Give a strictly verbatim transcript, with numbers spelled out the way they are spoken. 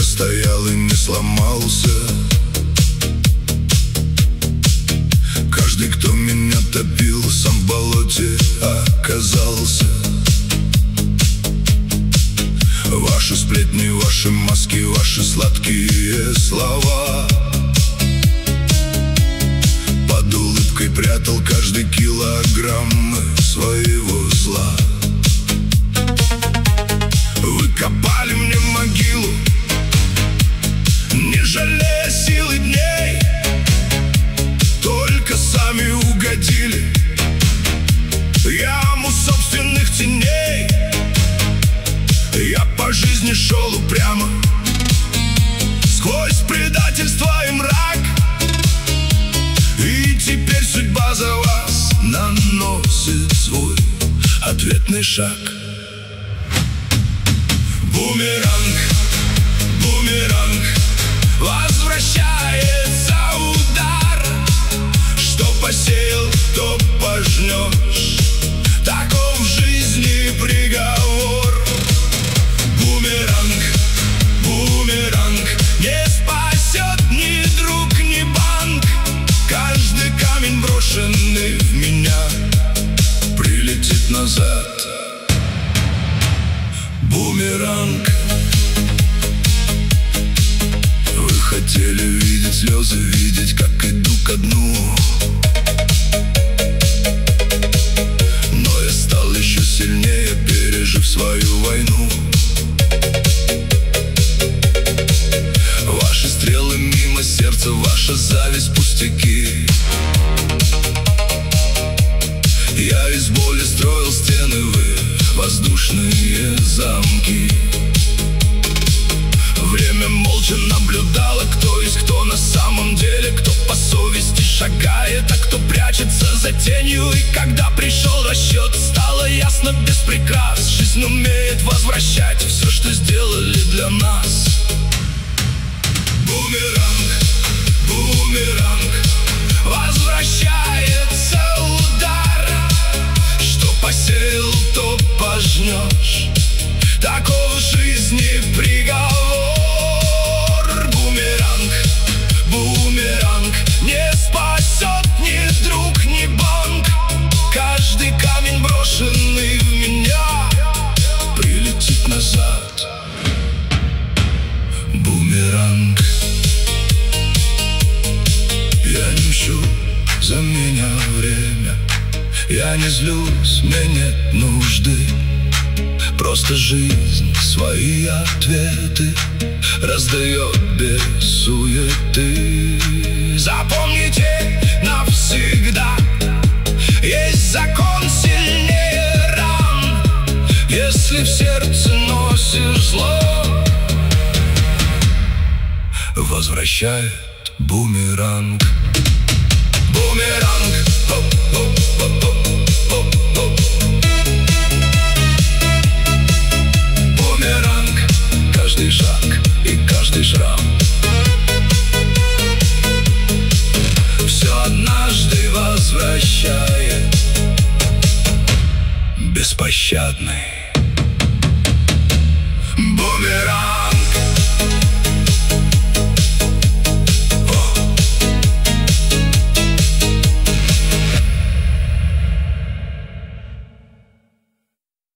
стоял и не сломался. Каждый, кто меня топил, сам в болоте оказался. Ваши сплетни, ваши маски, ваши сладкие слова. Под улыбкой прятал каждый килограмм своего зла. Вы копали мне могилу, не жалея сил и дней. Только сами угодили в яму собственных теней. Я по жизни шел упрямо сквозь предательство и мрак. И теперь судьба за вас наносит свой ответный шаг. Бумеранг, бумеранг, возвращается удар. Что посеял, то пожнешь, таков в жизни приговор. Бумеранг, бумеранг, не спасет ни друг, ни банк. Каждый камень, брошенный в меня, прилетит назад. Бумеранг. Вы хотели видеть слезы, видеть, как иду ко дну. Но я стал еще сильнее, пережив свою войну. Ваши стрелы мимо сердца, ваша зависть пустяки. Я из боли строил стены, вы воздушные замки. Время молча наблюдало, кто есть кто на самом деле. Кто по совести шагает, а кто прячется за тенью. И когда пришел расчет, стало ясно без прикрас: жизнь умеет возвращать все, что сделали для нас. Бумеранг, бумеранг, возвращается удар. Что посеял, то пожнешь, таков в жизни приговор. Бумеранг, бумеранг, не спасет ни друг, ни банк. Каждый камень, брошенный в меня, прилетит назад. Бумеранг. Я не мщу, за меня время. Я не злюсь, мне нет нужды. Просто жизнь свои ответы раздает без суеты. Запомните навсегда, есть закон сильнее ран. Если в сердце носишь зло, возвращает бумеранг. Бумеранг. Бумеранг. Каждый шаг и каждый шрам, все однажды возвращает. Беспощадный бумеранг.